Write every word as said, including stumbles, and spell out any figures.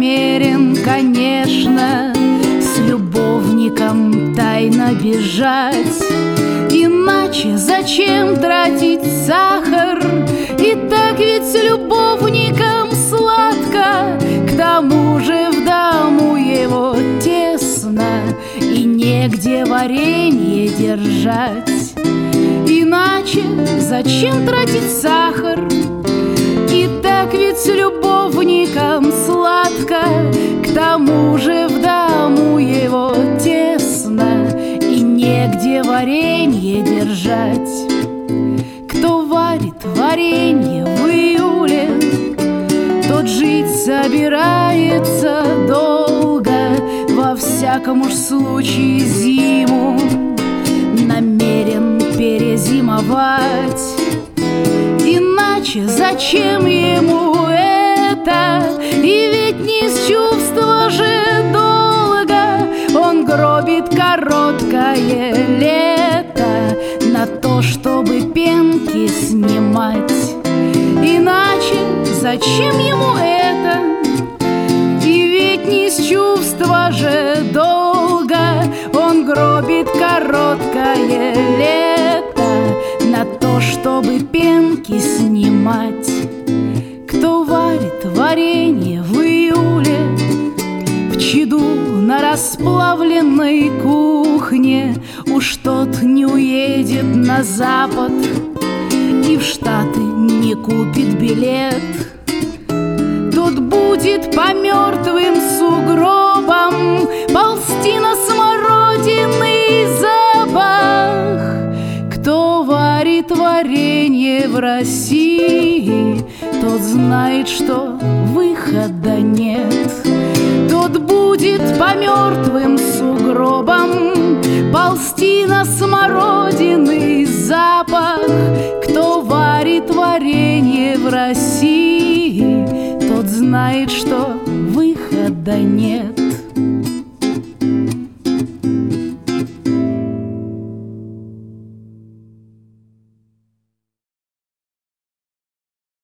намерен, конечно, с любовником тайно бежать. Иначе зачем тратить сахар? И так ведь с любовником сладко. К тому же в дому его тесно, и негде варенье держать. Иначе зачем тратить сахар? И так ведь с любовником сладко. К тому же в дому его тесно, и негде варенье держать. Кто варит варенье в июле, тот жить собирается долго. Во всяком уж случае зиму намерен перезимовать. Иначе зачем ему это? И ведь не с чувства же долго он гробит короткое лето на то, чтобы пенки снимать. Иначе зачем ему это? И ведь не с чувства же долго он гробит короткое лето на то, чтобы пенки снимать. Кто варит варенье в июле в чаду на расплавленной кухне, уж тот не уедет на запад и в Штаты не купит билет. Тот будет по мертвым сугробам ползти на смородиный запах. Кто варит варенье в России, тот знает, что выхода нет. Тот будет по мертвым сугробам ползти на смородиный запах. Кто варит варенье в России, тот знает, что выхода нет.